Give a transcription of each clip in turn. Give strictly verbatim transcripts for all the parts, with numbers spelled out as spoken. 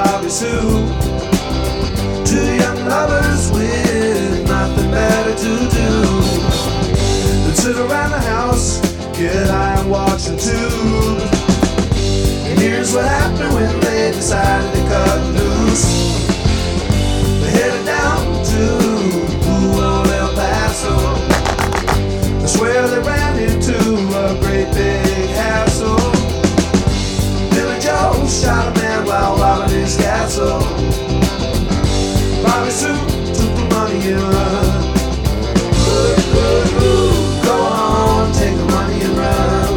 Bobby Sue. Two young lovers with nothing better to do than sit around the house, get high and watch the tube. And here's what happened when they decided to cut loose. They headed down to old El Paso. I swear they ran into a great big hassle. Billy Joe shot a man while robbing his castle. Bobby Sue took the money and run. Ooh, ooh, ooh. Go on, take the money and run.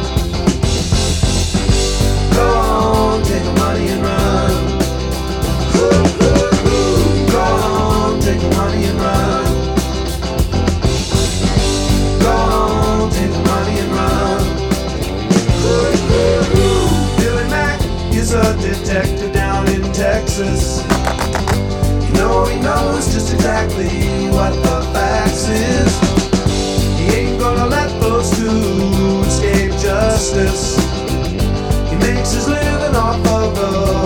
Go on, take the money and run. Ooh, ooh, ooh. Go on, take the money and run. Go on, take the money and run. Ooh, ooh, ooh. Billy Mack is a detective down in Texas. No, he knows just exactly what the facts is. He ain't gonna let those two escape justice. He makes his living off of the